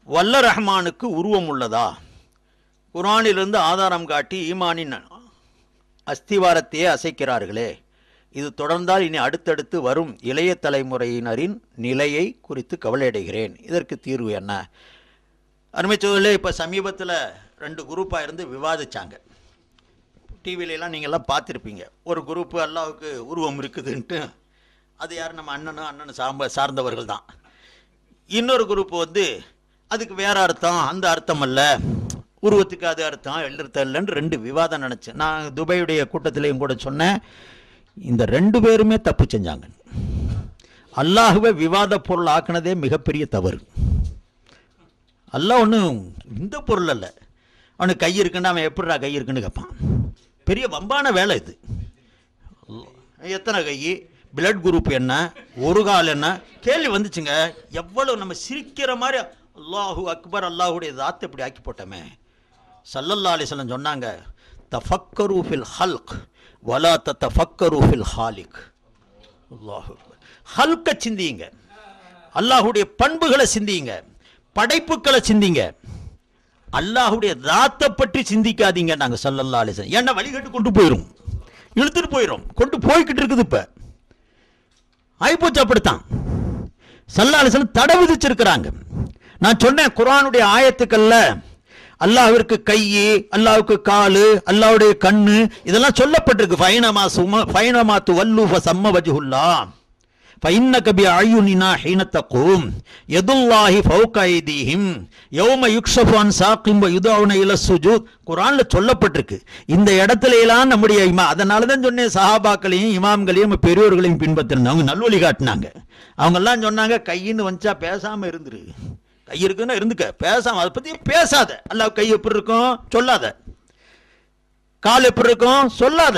வல்ல ரஹ்மானுக்கு உருவம் உள்ளதா? குர்ஆனிலிருந்து ஆதாரம் காட்டி ஈமானின் அஸ்திவாரத்தையே அசைக்கிறார்களே. இது தொடர்ந்தால் இனி அடுத்தடுத்து வரும் இளைய தலைமுறையினரின் நிலையை குறித்து கவலையடைகிறேன். இதற்கு தீர்வு என்ன? அருமைச்சோதரிலே, இப்போ சமீபத்தில் 2 குரூப்பாக இருந்து விவாதித்தாங்க. டிவிலெலாம் நீங்கள்லாம் பார்த்துருப்பீங்க. ஒரு குரூப்பு அல்லாஹ்வுக்கு உருவம் இருக்குதுன்ட்டு, அது யார், நம்ம அண்ணனும் சார்ந்தவர்கள் தான். இன்னொரு குரூப்பு வந்து அதுக்கு வேற அர்த்தம், அந்த அர்த்தம் அல்ல, உருவத்துக்கு அது அர்த்தம் இல்லைன்னு 2 விவாதம் நினச்சேன். நான் துபையுடைய கூட்டத்திலையும் கூட சொன்னேன், இந்த 2 பேருமே தப்பு செஞ்சாங்க. அல்லாஹ்வை விவாத பொருள் ஆக்கினதே மிகப்பெரிய தவறு. அல்லாஹ் ஒன்றும் இந்த பொருள் அல்ல. அவனுக்கு கை இருக்குன்னு அவன் எப்படிடா கை இருக்குன்னு கேட்பான். பெரிய வம்பான வேலை இது. எத்தனை கை, பிளட் குரூப் என்ன, ஒரு கால் என்ன, கேள்வி வந்துச்சுங்க. எவ்வளோ நம்ம சிரிக்கிற மாதிரி அல்லாஹு அக்பர், அல்லாஹுடைய தாத்தை இப்படி ஆக்கி போட்டோமே. ஸல்லல்லாஹு அலைஹி வஸல்லம் சொன்னாங்க, தஃபக்கரு ஃபில் ஹல்க் வலா தஃபக்கரு ஃபில் ஹாலிக். அல்லாஹு ஹல்கை சிந்தியுங்க, அல்லாஹுடைய பண்புகளை சிந்தியுங்க, படைப்புகளை சிந்திங்க, அல்லாஹுடைய தாத்தை பற்றி சிந்திக்காதீங்க. நாங்கள் ஸல்லல்லாஹு அலைஹி வஸல்லம் ஏன்னா வழிகட்டு கொண்டு போயிடும், இழுத்துட்டு போயிடும், கொண்டு போய்கிட்டு இருக்குது. இப்போ ஆயிப்போச்சு. அப்படித்தான் ஸல்லல்லாஹு அலைஹி வஸல்லம் தடை விதிச்சிருக்கிறாங்க. நான் சொன்னேன், குர்ஆனுடைய ஆயத்துக்கள்ல அல்லாஹ்விற்கு கை, அல்லாஹ்வுக்கு காலு, அல்லாஹ்வுடைய கண்ணு இதெல்லாம் சொல்லப்பட்டிருக்கு. ஃபைனமா துவல்லு ஃபஸம்ம வஜ்ஹுல்லாஹ் ஃபைன்னக பிஅயுனினா ஹீன தகூம் யதுல்லாஹி ஃபௌக ஐதீஹிம் யௌம யுக்ஷஃபு அன் சாகிம் வ யுதௌன இல சுஜூத். குர்ஆன்ல சொல்லப்பட்டிருக்கு. இந்த இடத்துல எல்லாம் நம்முடைய அதனால தான் சொன்னேன், சஹாபாக்களையும் இமாம்களையும் பெரியோர்களையும் பின்பற்றினாங்க, அவங்க நல்வழி காட்டினாங்க. அவங்கெல்லாம் சொன்னாங்க, கையின்னு வந்துச்சா பேசாமல் இருந்துரு, கை இருக்குன்னா இருந்துக்க, பேசாமல் அதை பற்றி பேசாத. அல்லாஹ் கை எப்படி இருக்கும் சொல்லாத, கால் எப்படி இருக்கும் சொல்லாத.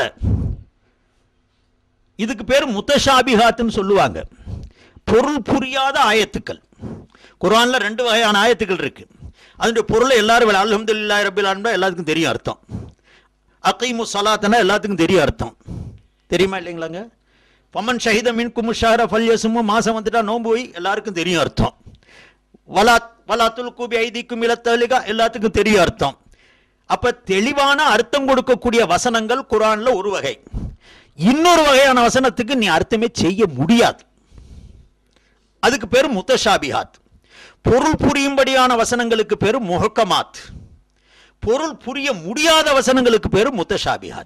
இதுக்கு பேர் முத்தஷாபிஹாத்துன்னு சொல்லுவாங்க, பொருள் புரியாத ஆயத்துக்கள். குர்ஆன்ல 2 வகையான ஆயத்துக்கள் இருக்கு. அதனுடைய பொருளை எல்லாரும் அல்ஹம்துலில்லாஹி ரப்பில் ஆலமீன் எல்லாத்துக்கும் தெரியும் அர்த்தம். அகீமு ஸலாத்தனா எல்லாத்துக்கும் தெரியும் அர்த்தம். தெரியுமா இல்லைங்களாங்க? ஃபமன் ஷஹித மின்கும் ஷஹர ஃபல்யஸ்மு, மாசம் வந்துட்டா நோன்பு வை, எல்லாருக்கும் தெரியும் அர்த்தம். வலா துல்கு பிஐதிக்கும் இலத் தஹ்லுகா, எல்லாத்துக்கும் தெரியும் அர்த்தம். அப்ப தெளிவான அர்த்தம் கொடுக்கக்கூடிய வசனங்கள் குர்ஆன்ல ஒரு வகை. இன்னொரு வகையான வசனத்துக்கு நீ அர்த்தமே செய்ய முடியாது, அதுக்கு பேரு முத்தஷாபிஹாத். பொருள் புரியும்படியான வசனங்களுக்கு பேரு முஹக்கமாத், பொருள் புரிய முடியாத வசனங்களுக்கு பேரு முத்தஷாபிஹாத்.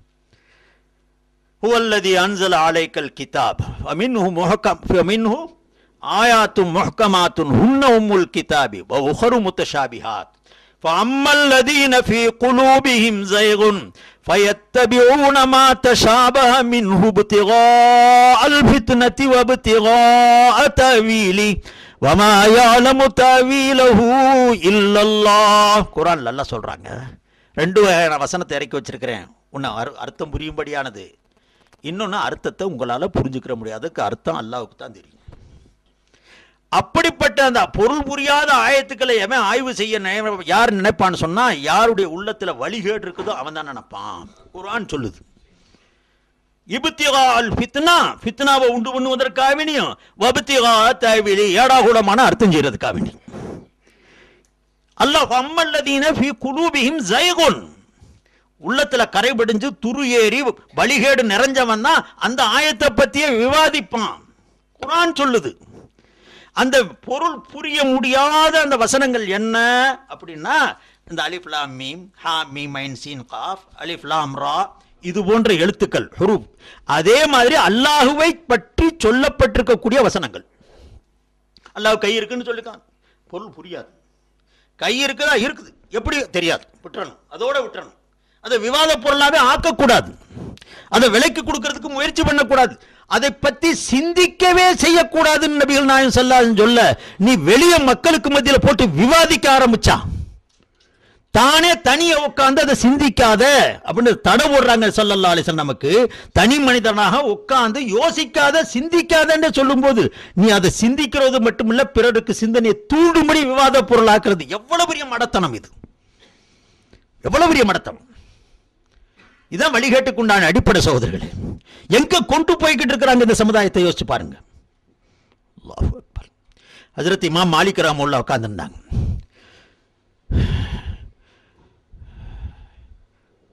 ஹுவல்லதி அன்ஸல அலைக்கல் கிதாப் ஃபமின்ஹு ஆயாத்தும் முஹ்கமாத்துன் ஹுன்ன உம்முல் கிதாபி வ உஹரு முத்தஷாபிஹாத் ஃபஅம்மல் லதீன ஃபீ குலூபிஹிம் ஸைகுன் فَيَتَّبِعُونَ مَا تَشَابَهَ مِنْهُ ابْتِغَاءَ الْفِتْنَةِ وَابْتِغَاءَ تَأْوِيلِهِ وَمَا يَعْلَمُ تَأْوِيلَهُ إِلَّا اللَّهُ. குர்ஆன்ல அல்லாஹ் சொல்றாங்க, 2 வகையான வசனத்தை இறக்கி வச்சிருக்கிறேன். ஒன்று அர்த்தம் புரியும்படியானது, இன்னொன்று அர்த்தத்தை உங்களால் புரிஞ்சுக்கிற முடியாதுக்கு அர்த்தம் அல்லாஹ்வுக்கு தான் தெரியும். அப்படிப்பட்ட அந்த பொருள் புரியாத ஆயத்துக்களை எவன் ஆய்வு செய்ய யார் நினைப்பான்னு சொன்னா, யாருடைய உள்ளத்துல வழிகேடு இருக்குதோ அவன் தான் நினைப்பான். குர்ஆன் சொல்லுது, இப்திகால் ஃபித்னா, ஃபித்னாவை உண்டு பண்ணுவதற்காக வேண்டியும், வப்திகா தஅவீலி, ஏடாகூடமான அர்த்தம் செய்யறதுக்காக வேண்டியும். அல்லாஹ் ஃபம்மல்லதீன ஃபீ குலூபிஹிம் ஸைகுன், உள்ளத்துல கரைபடிஞ்சு துரு ஏறி வழிகேடு நிறைஞ்சவன் தான் அந்த ஆயத்தை பத்தியே விவாதிப்பான். குர்ஆன் சொல்லுது. அந்த பொருள் புரிய முடியாத அந்த வசனங்கள் என்ன அப்படின்னா, இந்த அலிஃப் லாம் மீம், ஹா மீம் ஐன் சீன் காஃப், அலிஃப் லாம் ரா, இது போன்ற எழுத்துக்கள் ஹுரூப். அதே மாதிரி அல்லாஹுவை பற்றி சொல்லப்பட்டிருக்கக்கூடிய வசனங்கள். அல்லாஹ் கை இருக்குன்னு சொல்லிருக்கான், பொருள் புரியாது. கை இருக்குதா, இருக்குது, எப்படி தெரியாது, விட்டுறணும், அதோட விட்டுறணும். அதை விவாத பொருளாவே ஆக்கக்கூடாது, அதை விலைக்கு கொடுக்கறதுக்கு முயற்சி பண்ணக்கூடாது, அதை பற்றி சிந்திக்கவே செய்யக்கூடாதுன்னு நபிகள் நாயகம் ஸல்லல்லாஹு அலைஹி வஸல்லம் சொல்ல, நீ வெளியே மக்களுக்கு மத்தியில் போட்டு விவாதிக்க ஆரம்பிச்சா, தானே தனியே உட்கார்ந்து அதை சிந்திக்காத அப்படின்னு தடை போடுறாங்க ஸல்லல்லாஹு அலைஹி வஸல்லம். நமக்கு தனி மனிதனாக உட்கார்ந்து யோசிக்காத சிந்திக்காதன்னு சொல்லும் போது, நீ அதை சிந்திக்கிறது மட்டுமில்ல, பிறருக்கு சிந்தனையை தூண்டும்படி விவாத பொருளாக்குறது எவ்வளவு பெரிய மடத்தனம் இது, எவ்வளவு பெரிய மடத்தனம். இதான் வழிகேட்டுக்குண்டான அடிப்படை சகோதரர்களே. எங்க கொண்டு போய்கிட்டு இருக்கிறாங்க இந்த சமுதாயத்தை யோசிச்சு பாருங்க. அல்லாஹ் அக்பர். ஹஜ்ரத் இமாம் மாலிக் ரஹ்மத்துல்லாஹி உட்கார்ந்துருந்தாங்க.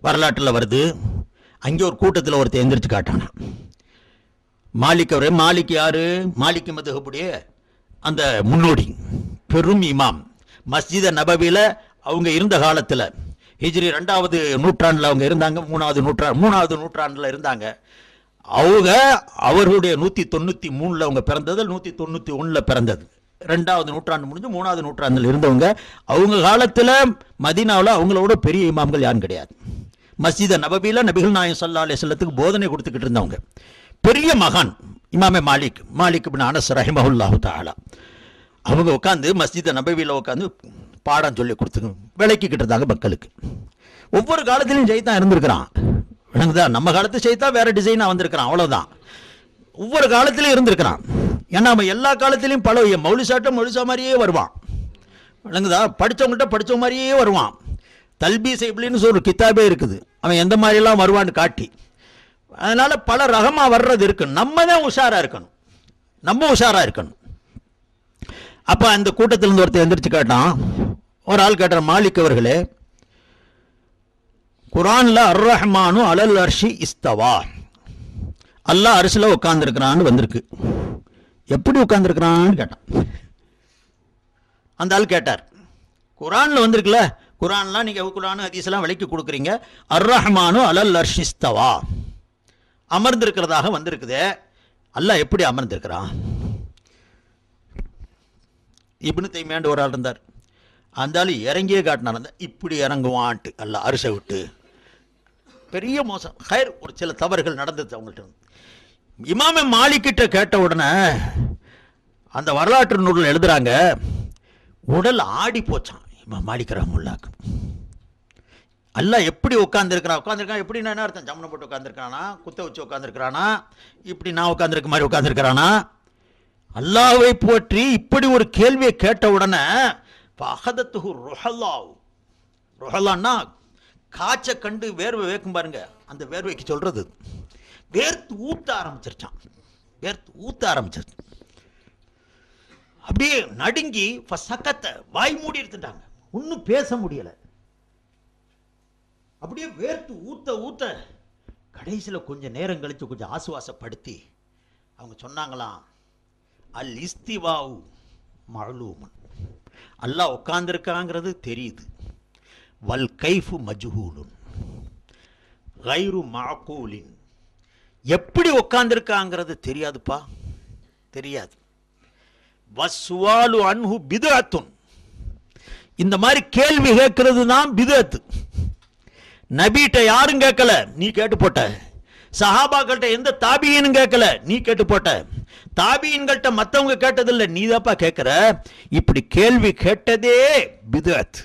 வரலாற்றில் வருது. அங்கே ஒரு கூட்டத்தில் ஒருத்தர் எந்திரிச்சு காட்டானா. மாலிக் அவரே, மாலிக் யாரு? மாலிக் மதுஹபுடைய அந்த முன்னோடி பெரும் இமாம். மஸ்ஜித நபவியில் அவங்க இருந்த காலத்தில் ஹிஜ்ரி 2வது நூற்றாண்டில் அவங்க இருந்தாங்க. 3வது நூற்றாண்டில் இருந்தாங்க. அவங்க அவர்களுடைய 193 அவங்க பிறந்தது, 191 பிறந்தது. 2வது நூற்றாண்டு முடிஞ்சு 3வது நூற்றாண்டில் இருந்தவங்க. அவங்க காலத்தில் மதீனாவில் அவங்களோட பெரிய இமாம்கள் யாரும் கிடையாது. மஸ்ஜித நபவியில் நபிகள் நாயகம் ஸல்லல்லாஹு அலைஹி வஸல்லத்துக்கு போதனை கொடுத்துக்கிட்டு இருந்தவங்க பெரிய மகான் இமாமே மாலிக் இப்னு அனஸ் ரஹிமஹுல்லாஹு தஆலா. அவங்க உட்காந்து மஸ்ஜித நபவியில் உட்காந்து பாடம் சொல்லி கொடுத்து விளக்கிக்கிட்டு இருந்தாங்க மக்களுக்கு. ஒவ்வொரு காலத்திலையும் ஜெயித்தான் இருந்திருக்கிறான். விளங்குதா? நம்ம காலத்து செய்தா வேற டிசைனாக வந்திருக்கிறான், அவ்வளோதான். ஒவ்வொரு காலத்திலையும் இருந்திருக்கிறான். ஏன்னா நம்ம எல்லா காலத்திலையும் பல மௌலிசா மாதிரியே வருவான். விளங்குதா? படித்தவங்கள்ட்ட படித்த மாதிரியே வருவான். தல்பீஸ் இப்லின்னு ஒரு கித்தாபே இருக்குது, அவன் எந்த மாதிரிலாம் வருவான்னு காட்டி. அதனால பல ரகமாக வர்றது இருக்கு. நம்ம தான் உஷாராக இருக்கணும். அப்போ அந்த கூட்டத்திலிருந்து ஒருத்தர் எந்திரிச்சு கேட்டான். ஒரு ஆள் கேட்டார், மாலிக் அவர்களே, குரான்ல அர்-ரஹ்மானு அலல் அர்ஷி இஸ்தவா, அல்லாஹ் அரிசில உட்கார்ந்துருக்கிறான்னு வந்திருக்கு. எப்படி உட்கார்ந்துருக்கிறான்னு கேட்டான். அந்த ஆள் கேட்டார், குரான்ல வந்திருக்குல்ல, குரான்லாம் நீங்க குரான் ஹதீஸ்லாம் விலைக்கு கொடுக்குறீங்க, அர்-ரஹ்மானு அலல் அர்ஷி இஸ்தவா அமர்ந்திருக்கிறதாக வந்திருக்குதே, அல்லாஹ் எப்படி அமர்ந்திருக்கிறான்? இப்னு தைமியான்னு ஒரு ஆள் இருந்தார். அந்த ஆள் இறங்கியே காட்டினார், இப்படி இறங்குவான்ட்டு அல்லாஹ் அரிசை விட்டு. பெரிய மோசம். ஹைர், ஒரு சில தவறுகள் நடந்தது அவங்கள்ட்ட. இமாமே மாலிக்கிட்ட கேட்ட உடனே அந்த வரலாற்று நூலில் எழுதுறாங்க, உடல் ஆடி போச்சான் இமாம் மாலிக் ரஹ்மத்துல்லாஹி. அல்லாஹ் எப்படி உட்காந்துருக்கான் எப்படி என்ன அர்த்தம்? ஜம்னம் போட்டு உட்காந்துருக்கானா, குத்த வச்சு உட்காந்துருக்கிறானா, இப்படி நான் உட்காந்துருக்க மாதிரி உட்காந்துருக்கிறானா? அல்லாஹ்வை போற்றி இப்படி ஒரு கேள்வியை கேட்ட உடனே ருஹல்லான்னா காய்ச்ச கண்டு வேர்வை வேக்கும் பாருங்க, அந்த வேர்வைக்கு சொல்றது வேர்த்து ஊத்த ஆரம்பிச்சிருச்சான். அப்படியே நடுங்கி சக்கத்தை வாய் மூடி எடுத்துட்டாங்க, ஒன்னும் பேச முடியல. அப்படியே வேர்த்து ஊத்த கடைசியில் கொஞ்சம் நேரம் கழிச்சு கொஞ்சம் ஆசுவாசப்படுத்தி அவங்க சொன்னாங்களாம், அல் இஸ்திவாவு மஅலூமன், அல்லாஹ் உட்கார்ந்திருக்காங்கிறது தெரியுது, வல் கைஃபு மஜ்ஹூலுன் கைரு மஅகூலின், எப்படி உட்கார்ந்திருக்காங்கிறது தெரியாதுப்பா, தெரியாது. வஸ்வாலு அன்ஹு பித்அத்துன், இந்த மாதிரி கேள்வி கேட்கிறது தான் பித்அத். நபிட்ட யாரும் கேட்கல, நீ கேட்டு போட்ட. சஹாபாக்கள்கிட்ட எந்த தாபியனும் கேட்கல, நீ கேட்டு போட்ட. தாபியன்கள்ட்ட மற்றவங்க கேட்டதில்லை, நீ தாப்பா கேட்கிற. இப்படி கேள்வி கேட்டதே பித்அத்.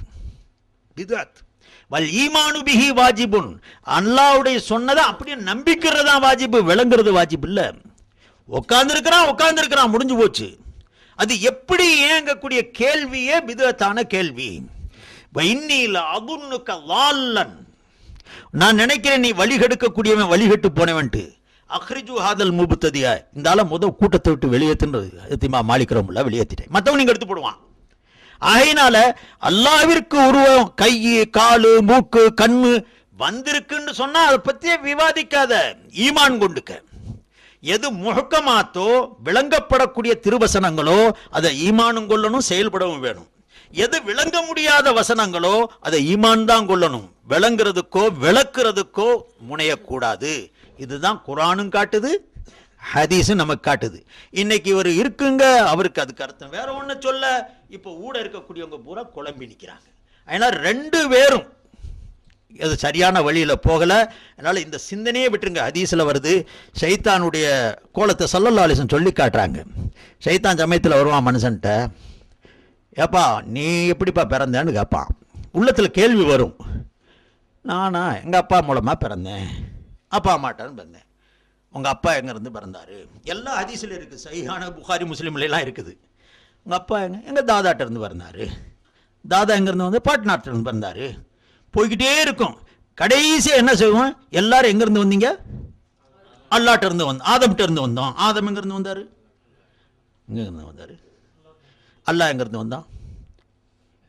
வல் ஈமானு பிஹி வாஜிபுன், அல்லாஹ்வுடைய சொன்னதை அப்படியே நம்பிக்கிறதா வாஜிபு, விளங்குறது வாஜிப் இல்ல. உட்கார்ந்துருக்கிறான் முடிஞ்சு போச்சு. அது எப்படி ஏங்கக்கூடிய கேள்வியே பித்அத்தான கேள்வி. இன்னில அதுன்னுக லால்லன், நான் நினைக்கிறேன் நீ வழிகெடுக்கக்கூடியவன், வழிகெட்டு போனவன்ட்டு. அஹ்ரிஜு ஹாதல் முபுத்ததியா, இந்த ஆள முதல் கூட்டத்தை விட்டு வெளியேற்றுன்றது மாலிக் ரஹ்மத்துல்லாஹி வெளியேற்றிட்டேன், மற்றவன் நீங்க எடுத்து போடுவான். ஆகையினால அல்லாஹ்விற்கு உருவம், கை, காலு, மூக்கு, கண்ணு வந்திருக்குன்னு சொன்னா அதை பத்தியே விவாதிக்காத, ஈமான் கொண்டுக்க. எது முஹக்கமாத்தோ விளங்கப்படக்கூடிய திருவசனங்களோ அதை ஈமானும் கொள்ளணும், செயல்படவும் வேணும். எது விளங்க முடியாத வசனங்களோ அதை ஈமான் தான் கொள்ளணும், விளங்குறதுக்கோ விளக்குறதுக்கோ முனையக்கூடாது. இதுதான் குர்ஆனும் காட்டுது, ஹதீஸும் நமக்கு காட்டுது. இன்னைக்கு இவர் இருக்குங்க, அவருக்கு அதுக்கு அர்த்தம் வேற ஒன்று சொல்ல. இப்போ ஊட இருக்கக்கூடியவங்க பூரா குழம்பி நிற்கிறாங்க. அதனால் ரெண்டு பேரும் அது சரியான வழியில் போகலை. அதனால் இந்த சிந்தனையே விட்டுருங்க. ஹதீஸில் வருது, ஷைத்தானுடைய கோலத்தை ஸல்லல்லாஹு அலைஹி வஸல்லம் சொல்லி காட்டுறாங்க. ஷைத்தான் சமயத்தில் வருவான் மனுஷன்ட்ட, ஏப்பா நீ எப்படிப்பா பிறந்தேன்னு கேட்பான். உள்ளத்தில் கேள்வி வரும், நானா எங்கள் அப்பா மூலமாக பிறந்தேன், அப்பா அம்மாட்டான்னு பிறந்தேன். உங்கள் அப்பா எங்கேருந்து பிறந்தாரு? எல்லா ஹதீஸில் இருக்குது, சஹீஹான புகாரி முஸ்லீம்லாம் இருக்குது. உங்கள் அப்பா எங்கள் தாதாட்ட இருந்து பிறந்தாரு, தாதா எங்கேருந்து வந்து பாட்னாட்டிருந்து பிறந்தாரு, போய்கிட்டே இருக்கும். கடைசியாக என்ன செய்வோம், எல்லாரும் எங்கேருந்து வந்தீங்க? அல்லாட்ட இருந்து வந்தோம், ஆதம்கிட்ட இருந்து வந்தோம். ஆதம் எங்கேருந்து வந்தார்? எங்கேருந்து வந்தார்? அல்லாஹ் எங்கேருந்து வந்தான்?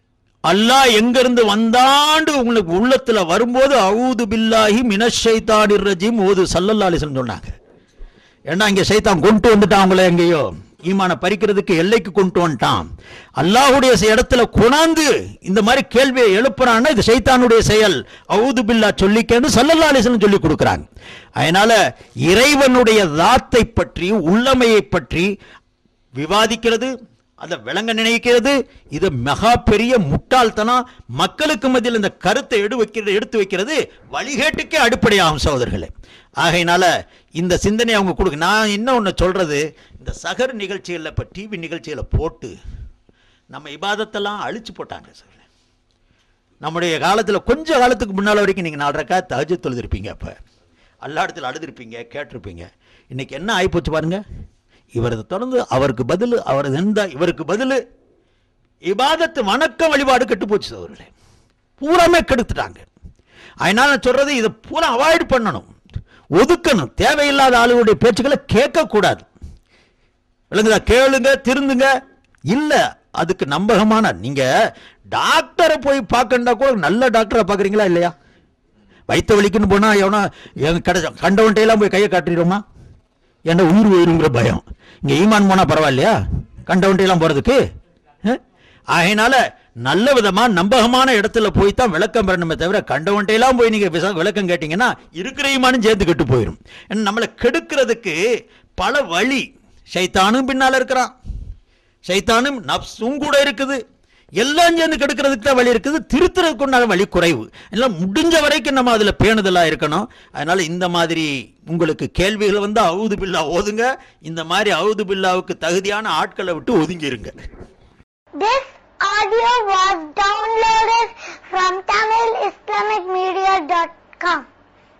அல்லாஹ் எங்கிருந்து வந்தாண்டு உங்களுக்கு உள்ளத்துல வரும்போது அஊது பில்லாஹி மினஷ் ஷைத்தானிர் ரஜீம் ஓது ஸல்லல்லாஹு அலைஹி வஸல்லம் சொன்னாங்க. ஏன்னா இங்க சைத்தான் கொண்டு வந்துட்டான் உங்களை எங்கேயோ ஈமான பறிக்கிறதுக்கு எல்லைக்கு கொண்டு வந்துட்டான். அல்லாஹ்வுடைய இடத்துல கொண்டாந்து இந்த மாதிரி கேள்வியை எழுப்புறான்னா இது சைத்தானுடைய செயல். அஊது பில்லாஹ் சொல்லிக்கன்னு ஸல்லல்லாஹு அலைஹி வஸல்லம் சொல்லி கொடுக்குறாங்க. அதனால இறைவனுடைய தாத்தை பற்றி உள்ளமையை பற்றி விவாதிக்கிறது, அதை விளங்க நினைக்கிறது, இது மிக பெரிய முட்டாள்தனம். மக்களுக்கு மத்தியில் இந்த கருத்தை எடுத்து வைக்கிறது வழிகேட்டுக்கே அடிப்படையாகும் சகோதரர்களே. ஆகையினால இந்த சிந்தனை அவங்க கொடுக்க. நான் இன்னும் ஒன்று சொல்றது, இந்த சகர் நிகழ்ச்சிகளில் இப்போ டிவி நிகழ்ச்சிகளை போட்டு நம்ம இபாதத்தெல்லாம் அழிச்சு போட்டாங்க சார். நம்முடைய காலத்தில் கொஞ்ச காலத்துக்கு முன்னால் வரைக்கும் நீங்கள் 4 ரக்காத் தஹஜ்ஜுத் தொழுதிருப்பீங்க, அப்போ அல்லா இடத்துல அழுதுருப்பீங்க, கேட்டிருப்பீங்க. இன்னைக்கு என்ன ஆகிப்போச்சு பாருங்க. இவரது தொடர்ந்து அவருக்கு பதில், அவரது இவருக்கு பதில், இபாதத்து வணக்க வழிபாடு கெட்டு போச்சு அவர்களே, பூராமே கெடுத்துட்டாங்க. அதனால நான் சொல்றது இதை பூரா அவாய்ட் பண்ணணும், ஒதுக்கணும். தேவையில்லாத ஆளுடைய பேச்சுக்களை கேட்கக்கூடாது. விளங்குதா? கேளுங்க, திருந்துங்க. இல்ல அதுக்கு நம்பகமான நீங்க டாக்டரை போய் பார்க்கண்டா கூட நல்ல டாக்டரை பார்க்குறீங்களா இல்லையா? வயிற்று வலிக்குன்னு போனா எவனா கண்டவன்ட்டையெல்லாம் போய் கையை காட்டிடுவோமா? என்ன உயிர் உயிருங்கிற பயம். இங்கே ஈமான் போனால் பரவாயில்லையா கண்டவன்ட்டையெல்லாம் போகிறதுக்கு? ஆகையினால நல்ல விதமா நம்பகமான இடத்துல போய் தான் விளக்கம் பெறணுமே தவிர கண்டவன்ட்டையெல்லாம் போய் நீங்க விளக்கம் கேட்டீங்கன்னா இருக்கிற ஈமானும் சேர்த்து கெட்டு போயிடும். நம்மளை கெடுக்கிறதுக்கு பல வழி. ஷைத்தானும் பின்னால இருக்கிறான், ஷைத்தானும் நப்சும் கூட இருக்குது. எல்லாம் சேர்ந்து கெடுக்கிறதுக்கு தான் வழி இருக்குது, திருத்துறதுக்கு உண்டான வழி குறைவு. எல்லாம் முடிஞ்ச வரைக்கும் நம்ம அதில் பேணுதலாக இருக்கணும். அதனால இந்த மாதிரி உங்களுக்கு கேள்விகள் வந்து அவுது பில்லா ஓதுங்க. இந்த மாதிரி அவுது பில்லாவுக்கு தகுதியான ஆட்களை விட்டு ஒதுங்கிருங்க. This audio was downloaded from TamilIslamicMedia.com.